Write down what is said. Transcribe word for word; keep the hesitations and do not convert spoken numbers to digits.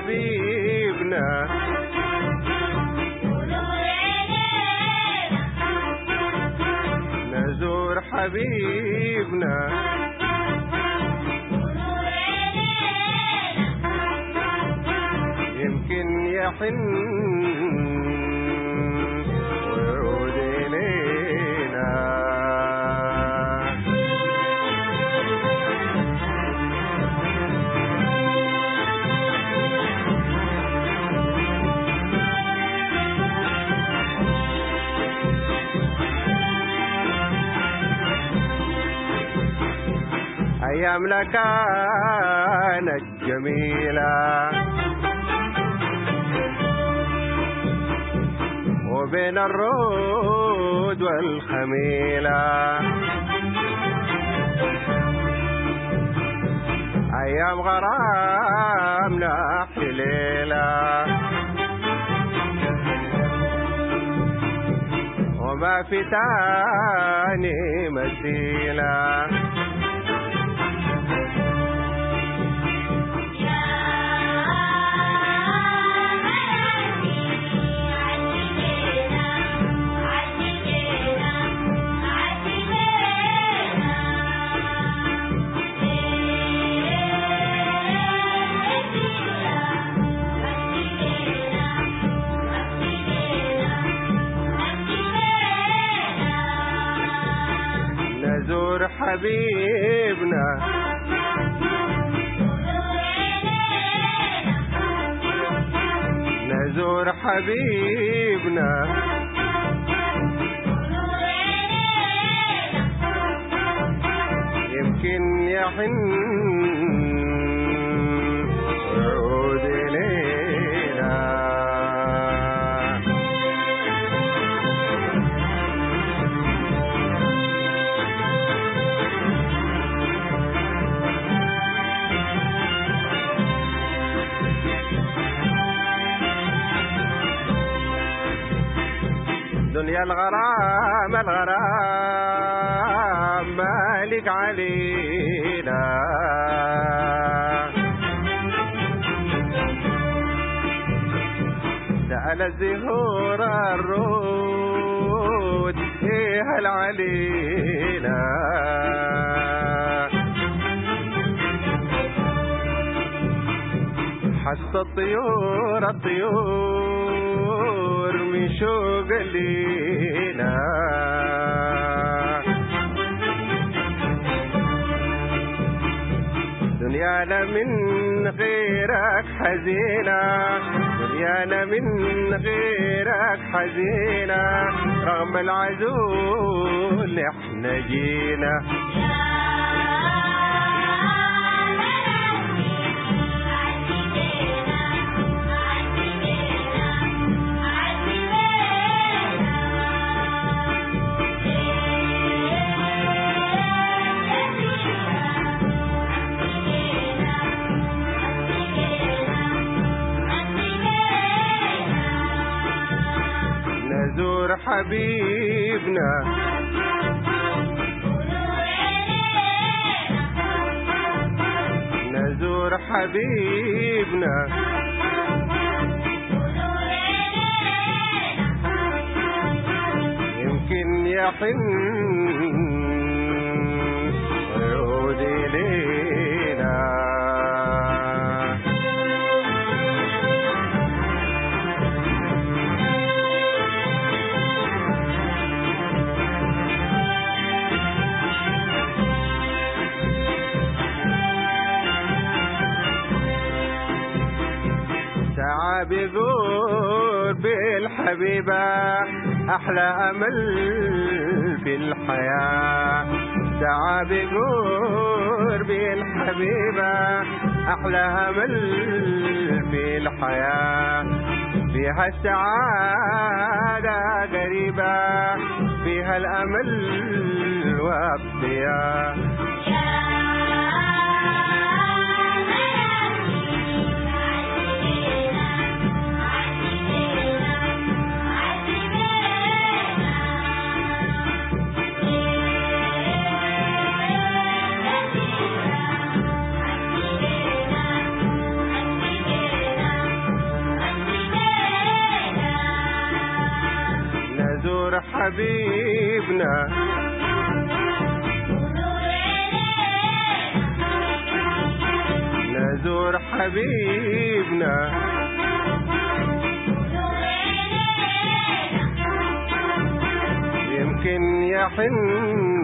حبيبنا نزور حبيبنا يمكن يحن ويعود إلينا. أيامنا كانت جميلة وبين الرود والخميلة، أيام غرامنا أحلى ليلة وما في تاني مثيلة. نزور حبيبنا نزور حبيبنا يمكن يحن ويعود إلينا. دنيا الغرام الغرام مالك علينا، سأل الزهور الرود هل علينا. حس الطيور الطيور من شوق لينا، دنيانا من غيرك حزينة، دنيانا من غيرك حزينة، رغم العزول احنا جينا. نزور حبيبنا نزور حبيبنا يمكن يحن ويعود إلينا. بيقول بالحبيبة أحلى أمل في الحياة، ساعة بيقول بالحبيبة أحلى أمل في الحياة، فيها السعادة قريبة، فيها الأمل والضياء. نزور حبيبنا نزور حبيبنا يمكن يحن